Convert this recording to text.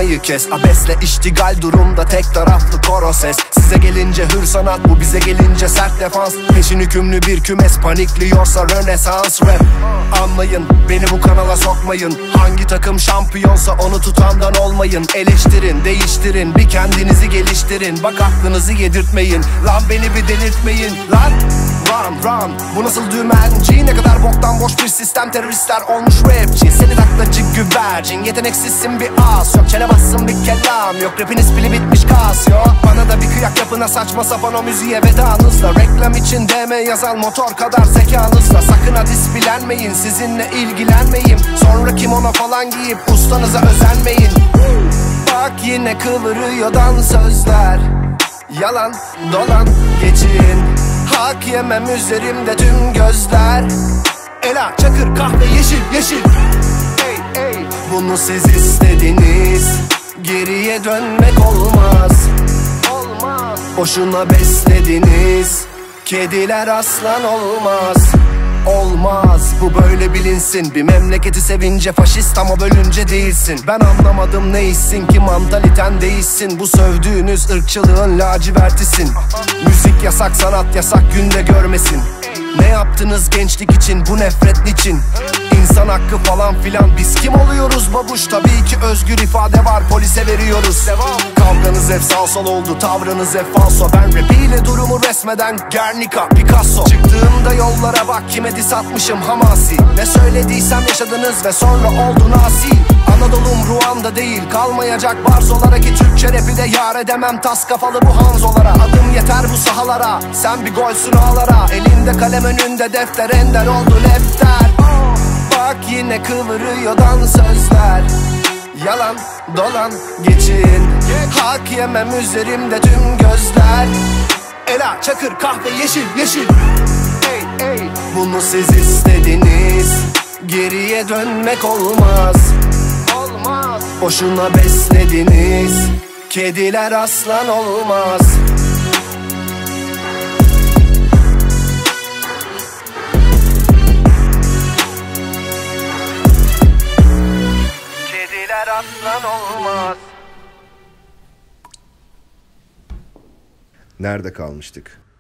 konuşmayı kes. Abesle iştigal durumda tek taraflı koro ses. Size gelince hür sanat, bu bize gelince sert defans. Peşin hükümlü bir kümes panikliyorsa Rönesans rap. Anlayın, beni bu kanala sokmayın. Hangi takım şampiyonsa onu tutandan olmayın. Eleştirin, değiştirin, bir kendinizi geliştirin. Bak aklınızı yedirtmeyin, lan beni bir delirtmeyin. Lan run, bu nasıl dümenci? Ne kadar boktan boş bir sistem, teröristler olmuş rapçi. Seni taklacı güvercin, yeteneksizsin bir as. Yok çene bassın bir kelam, yok rapiniz pili bitmiş kas. Yok bana da bir kıyak yapına, saçma sapan o müziğe vedanızla. Reklam için DM yazan motor kadar zekanızla. Sakın ha displenmeyin, sizinle ilgilenmeyim. Sonra kimono falan giyip ustanıza özenmeyin. Bak yine kıvırıyor dansözler. Yalan dolan geçin, hak yemem üzerimde tüm gözler. Ela, çakır, kahve, yeşil. Ey, bunu siz istediniz. Geriye dönmek olmaz. Boşuna beslediniz. Kediler aslan olmaz. Olmaz, bu böyle bilinsin. Bir memleketi sevince faşist ama bölünce değilsin. Ben anlamadım neysin ki mantaliten değilsin. Bu sövdüğünüz ırkçılığın lacivertisin. Müzik yasak, sanat yasak, günde görmesin. Ne yaptınız gençlik için, bu nefret niçin? İnsan hakkı falan filan, biz kim oluyoruz babuş? Tabii ki özgür ifade var, polise veriyoruz. Kavganız hep sağ sol oldu, tavrınız hep falso. Ben rapiyle durumu resmeden Guernica, Picasso. Çıktığımda yollara bak, kime diss atmışım hamasi. Ne söylediysem yaşadınız ve sonra oldu nasi. Anadolu'm Ruanda değil, kalmayacak barzolara. Ki Türkçe rapi de yar edemem tas kafalı bu hanzolara. Adım yeter bu sahalara, sen bir golsün ağlara. Elinde kalem önünde defter, ender oldu lefter. Bak yine kıvırıyor dansözler. Yalan dolan geçin, hak yemem üzerimde tüm gözler. Ela, çakır, kahve, yeşil. Ey, bunu siz istediniz. Geriye dönmek olmaz. Boşuna beslediniz. Kediler aslan olmaz. Kediler aslan olmaz. Nerede kalmıştık?